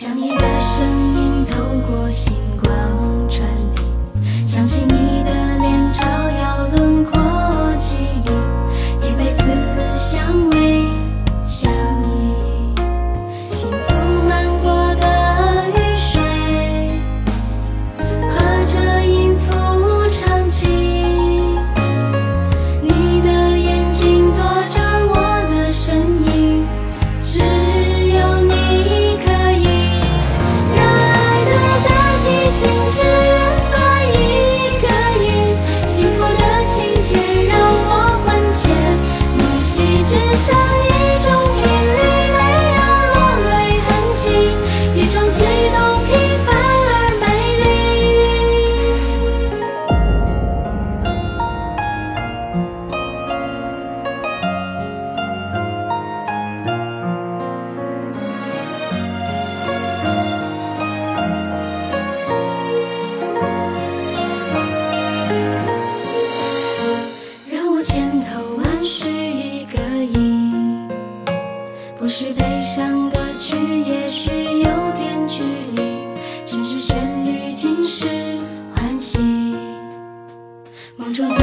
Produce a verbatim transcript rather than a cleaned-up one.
将你的声音透过星光传递，想起你的脸照耀轮廓记忆，一辈子相偎相依，幸福漫过的雨水，和着音符唱起，你的眼睛躲着我的身影，只有你可以让爱的代替情只愿发一个音，幸福的情节让我魂牵梦系，只剩一种频率，没有落泪痕迹，一种悸动平凡而美丽。让我牵头暗许一个音，不是悲伤的曲，也许有点距离，只是旋律尽是欢喜，梦中的